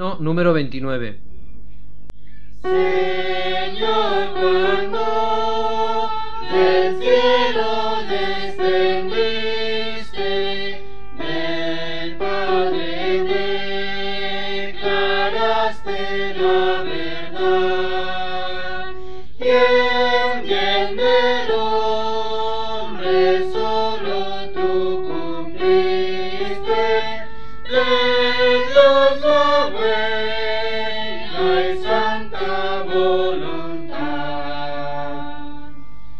No, número 29. Señor, cuando del cielo descendiste, del Padre declaraste la verdad, y el bien del hombre solo tú cumpliste, de Dios la buena y santa voluntad.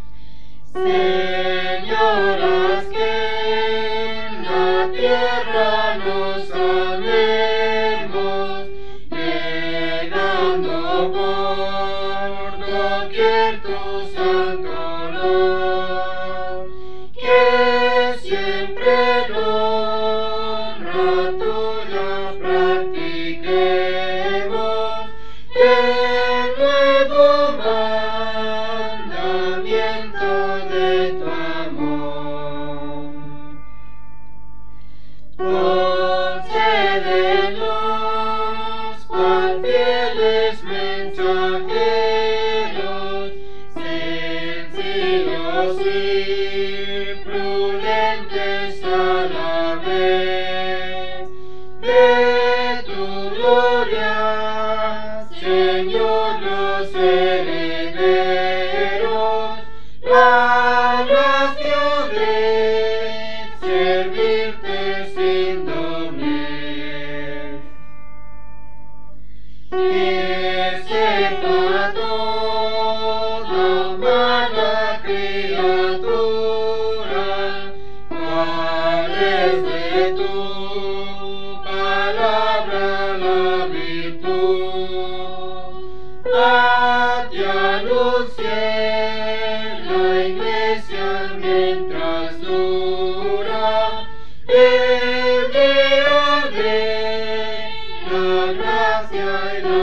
Señor, haz que en la tierra nos amemos, llegando por doquier tu santo olor, que siempre la honra tuya practiquemos, el nuevo mandamiento de tu amor. Concédenos, cual fieles mensajeros, sencillos y prudentes a la vez, de tu gloria, Señor, los herederos, la gracia de servirte sin doblez. Que sepa toda humana criatura cuál es de tu palabra la virtud. A ti anuncie la Iglesia mientras dura el día de la gracia y la